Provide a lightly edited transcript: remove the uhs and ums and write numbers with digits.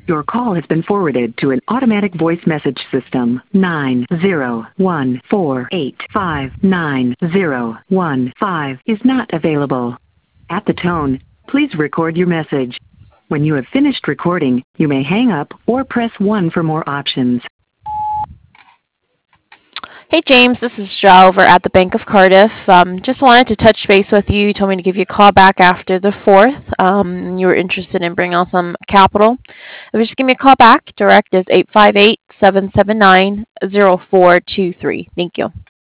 Your call has been forwarded to an automatic voice message system. 90148599015 is not available. At the tone, please record your message. When you have finished recording, you may hang up or press 1 for more options. Hey James, this is Jo over at the Bank of Cardiff. Just wanted to touch base with you. You told me to give you a call back after the 4th. You were interested in bringing on some capital. Just give me a call back. Direct is 858-779-0423. Thank you.